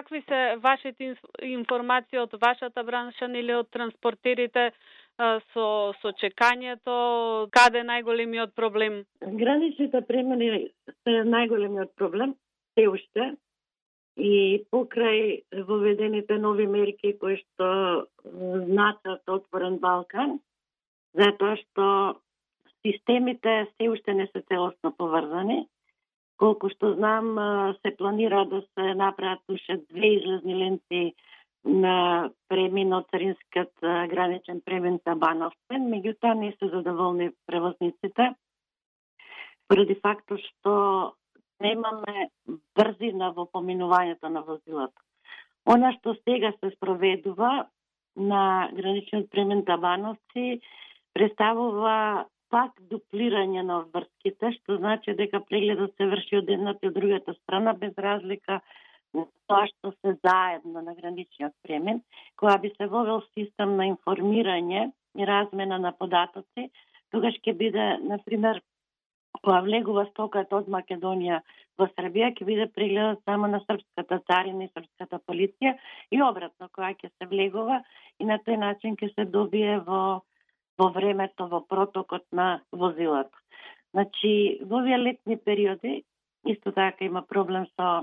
какви се вашите информации од вашата бранша или од транспортерите со чекањето, каде најголемиот проблем? Граничните премини се најголемиот проблем, се уште, и покрај воведените нови мерки кои што значат отворен Балкан, затоа што системите се уште не се целосно поврзани. Колку што знам, се планира да се направат уште 2 излезни ленти на премин од царинскиот граничен премин за Бановцен, меѓутоа не се задоволни превозниците, поради фактот што немаме брзина во поминувањето на возилата. Она што сега се спроведува на граничниот премин за Бановци представува пак дуплирање на врските, што значи дека прегледот се врши од едната и од другата страна, без разлика на тоа што се заедно на граничниот премин. Кога би се вовел систем на информирање и размена на податоци, тогаш ќе биде, например, кога влегува стоката од Македонија во Србија, ќе биде прегледот само на српската царина и српската полиција и обратно, кога ќе се влегува, и на тој начин ќе се добие во времето, во протокот на возилата. Значи, во овие летни периоди, исто така има проблем со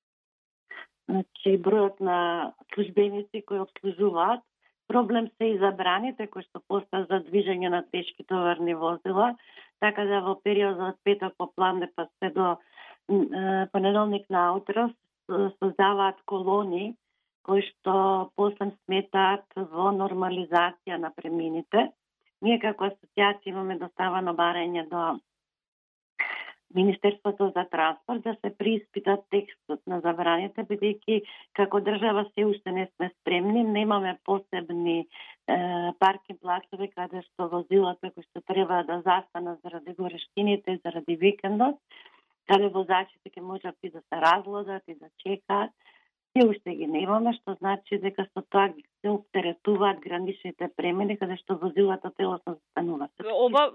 бројот на службеници кои обслужуваат. Проблем се и забраните кои што постојат за движење на тешки товарни возила, така да во периодот од петок попладне па се до понеделник наутро создаваат колони кои што после сметаат во нормализација на премините. Ние како асоцијација имаме доставано барање до Министерството за транспорт да се преиспитат текстот на забраните, бидејќи како држава се уште не сме спремни, немаме посебни паркинг плацови каде што возилата кои што треба да застанат заради горештините, заради викендот, каде возачите ќе можат и да се разлодат и да чекаат. Се уште ги немаме, што значи дека со тоа се оптеретуваат граничните премини каде што возилата целосно застануваат. Ова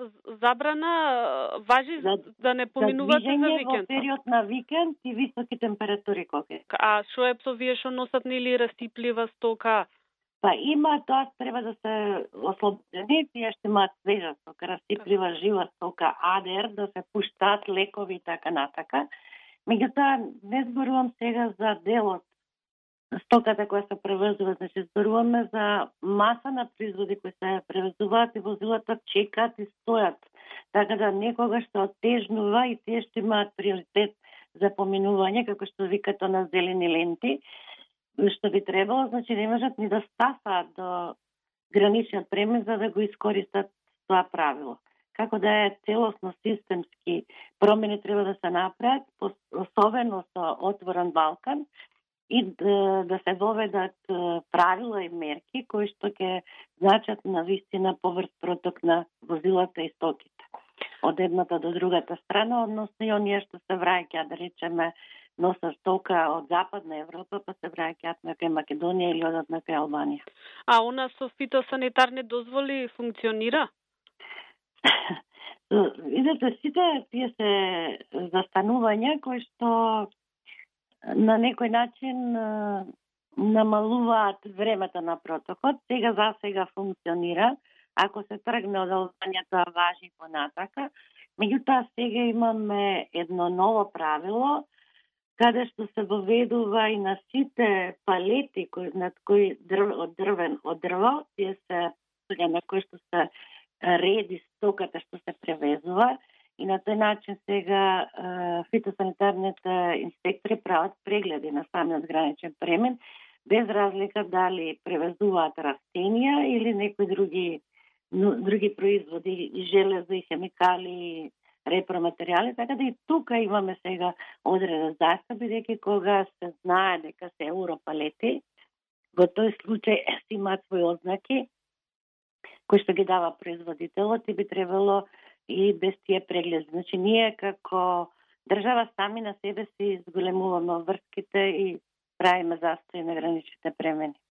забрана важи да не поминувате за викенд? Во период на викенд и високи температури кога. А што е со вие што носат нели растиплива стока? Па има, тоа треба да се ослободени, тие што имаат свежа стока, растиплива жива стока, АДР, да се пуштаат лекови и така натака. Меѓутоа, не зборувам сега за делот стоката која се превезува, значи зборуваме за маса на производи кои се превезуваат и возилата чекаат и стојат. Така да некогаш се оттежнува и тие што имаат приоритет за поминување, како што викате на зелени ленти, што би требало, значи не можат ни да стафаат до граничниот премин за да го искористат тоа правило. Како да е целосно системски промени треба да се направат, особено со отворен Балкан, и да се воведат правила и мерки кои што ќе значат на вистина поврз проток на возилата и стоките од едната до другата страна, односно и оние што се враќаат, да речеме, носат стока од Западна Европа, па се враќаат на кај Македонија или одат на кај Албанија. А у нас со фитосанитарни дозволи функционира? Видете, сите тие се застанувања кои што на некој начин намалуваат времето на протокот. За сега функционира. Ако се тргне од Албанија, тоа важи понатака. Меѓутоа, сега имаме едно ново правило, каде што се воведува и на сите палети од дрво, тие се на кои што се реди стоката што се превезува, и на тој начин сега фитосанитарните инспектори прават прегледи на самиот граничен премин, без разлика дали превезуваат растенија или некои други производи, и железо, и хемикали, и репроматеријали, така да и тука имаме сега одреден застап, бидејќи кога се знае дека се европалети, во тој случај си имаат своји ознаки кои што ги дава производителот и би требало и без тие прегледи. Значи, ние како држава сами на себе си зголемуваме врските и правиме застои на граничните премини.